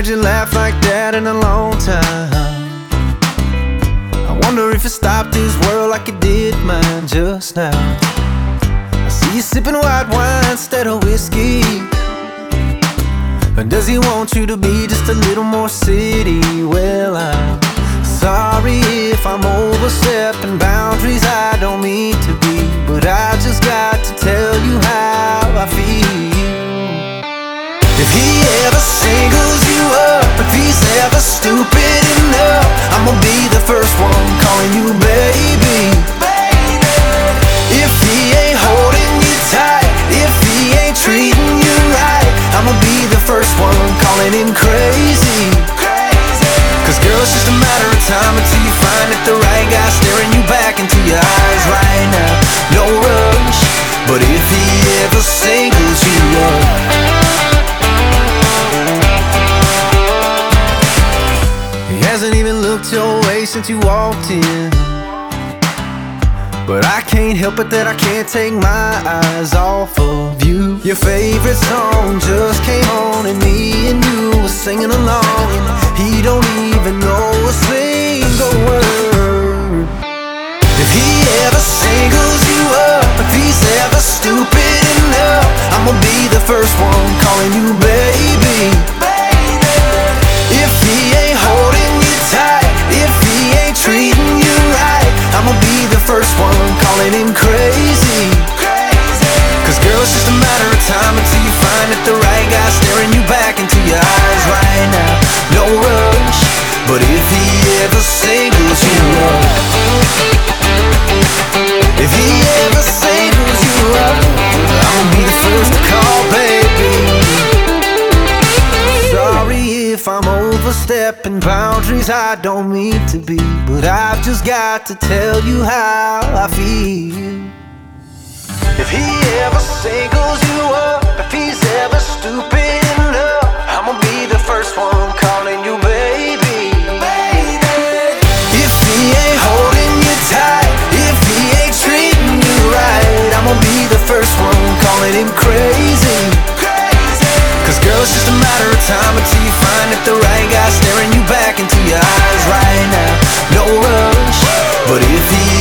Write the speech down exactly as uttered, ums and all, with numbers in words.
heard you laugh like that in a long time. I wonder if it stopped this world like it did mine just now. I see you sipping white wine instead of whiskey. And does he want you to be just a little more city? Well, I'm sorry if I'm overstepping boundaries I don't mean to be, but I just got to tell you how I feel. If he ever singles you up, if he's ever stupid enough, I'ma be the first one calling you baby. If he ain't holding you tight, if he ain't treating you right, I'ma be the first one calling him crazy. Cause girl, it's just a matter of time until you find that the right guy staring you back into your eyes right now. No rush, but if he ever singles you up, he hasn't even looked your way since you walked in, but I can't help it that I can't take my eyes off of you. Your favorite song just came on and me and you were singing along, and he don't even know a single word. If he ever singles you up, if he's ever stupid enough, I'ma be the first one calling you baby. If he ain't holding you tight, if he ain't treating you right, I'ma be the first one calling him crazy. Cause girl, it's just a matter of time until you find that the right guy staring you back into your eyes right now. No rush, but if he ever singles you up, if he ever singles you up, I'ma be the first to call baby. Sorry if I'm overstepping boundaries I don't mean to be, but I've just got to tell you how I feel. If he ever singles you up, if he's ever stupid enough, I'ma be the first one calling you baby. If he ain't holding you tight, if he ain't treating you right, I'ma be the first one calling him crazy. Cause girl, it's just a matter of time until you find that the right guy staring you back into your eyes right now. No rush, but if he